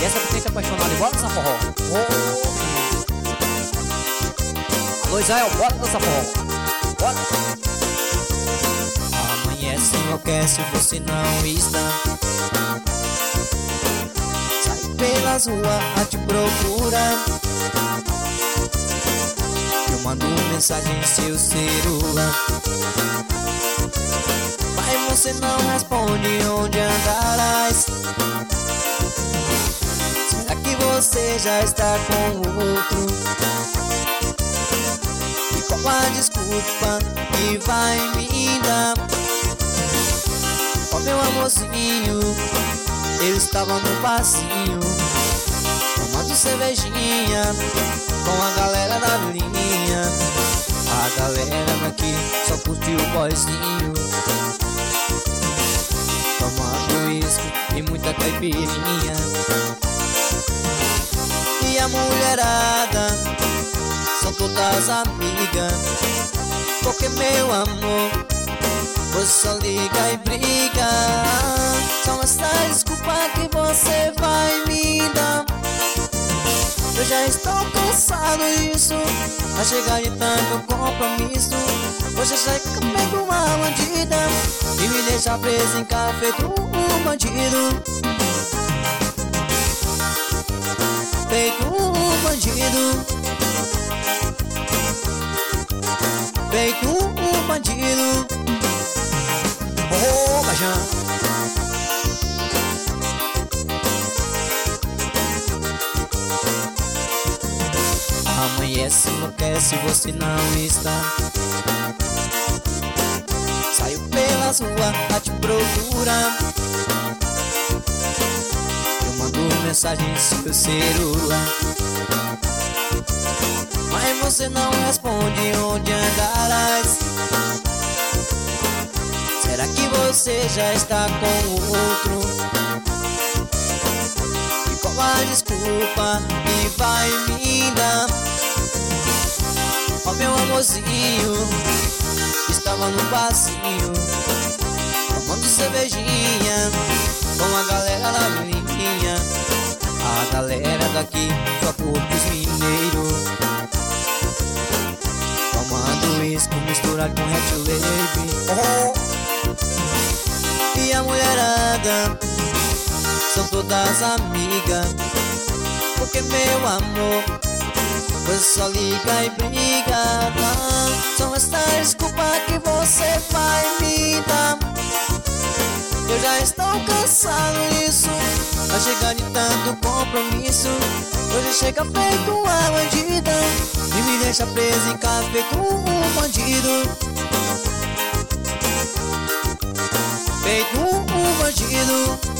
E essa potência apaixonada, igual essa forró. Alô, Israel, bora dançar forró. Bora. Amanhece, enlouquece, você não está. Sai pelas ruas a te procurar. Eu mando mensagem em seu celular, mas você não responde onde andarás. Será que você já está com outro? E qual a desculpa que vai me dar? Ó meu amorzinho, eu estava no barzinho, tomando cervejinha com a galera da vilinha. A galera daqui só curtiu o boyzinho, tomando uísque e muita caipirinha. E a mulherada são todas amigas, porque meu amor, você só liga e briga. São essas desculpas que você vai me dar. Eu já estou cansado disso, a chegar de tanto compromisso. Você já feito uma bandida e me deixa preso em casa feito um bandido. Feito um bandido. Feito um bandido. Oh, Bajão. Amanhece, enlouquece, você não está. Saiu pelas ruas a te procurar. Eu mando mensagem em seu celular, mas você não responde onde andarás. Será que você já está com outro? E qual a desculpa que vai me dar? Ó meu amorzinho, estava no barzinho, tomando cervejinha com a galera da vilinha. A galera daqui só curte os mineiros, tomando uísque misturado com Red Label. E a mulherada são todas amigas, porque meu amor, você só liga e briga. São essas desculpas que você vai me dar. Eu já estou cansado disso, a chegar de tanto compromisso. Hoje chega feito uma bandida e me deixa preso em casa feito um bandido. Feito um bandido.